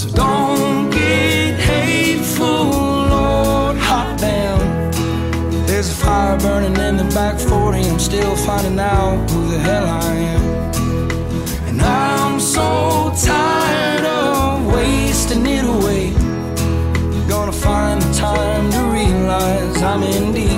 So don't get hateful, Lord, hot damn. There's a fire burning in the back 40. I'm still finding out who the hell I am. And I'm so tired of wasting it away. Gonna find the time to realize I'm in deep